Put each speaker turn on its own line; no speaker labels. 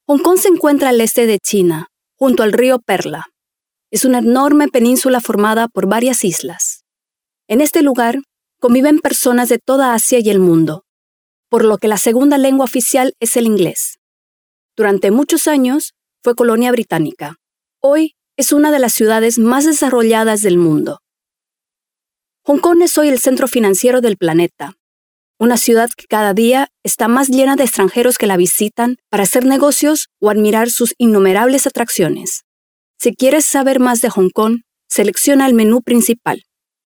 Hong Kong se encuentra al este de China, junto al río Perla. Es una enorme península formada por varias islas. En este lugar conviven personas de toda Asia y el mundo, por lo que la segunda lengua oficial es el inglés. Durante muchos años fue colonia británica. Hoy es una de las ciudades más desarrolladas del mundo. Hong Kong es hoy el centro financiero del planeta, una ciudad que cada día está más llena de extranjeros que la visitan para hacer negocios o admirar sus innumerables atracciones. Si quieres saber más de Hong Kong, selecciona el menú principal.